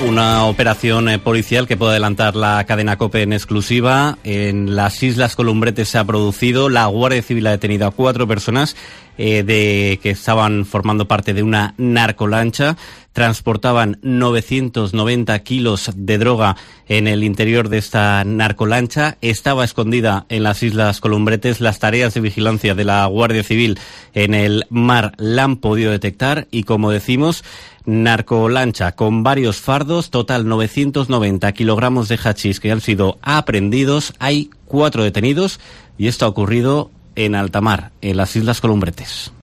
Una operación policial que puede adelantar la cadena COPE en exclusiva. En las Islas Columbretes se ha producido. La Guardia Civil ha detenido a 4 personas que estaban formando parte de una narcolancha. Transportaban 990 kilos de droga en el interior de esta narcolancha. Estaba escondida en las Islas Columbretes. Las tareas de vigilancia de la Guardia Civil en el mar la han podido detectar y, como decimos, narcolancha con varios fardos, total 990 kilogramos de hachís que han sido aprehendidos. Hay 4 detenidos y esto ha ocurrido en alta mar, en las Islas Columbretes.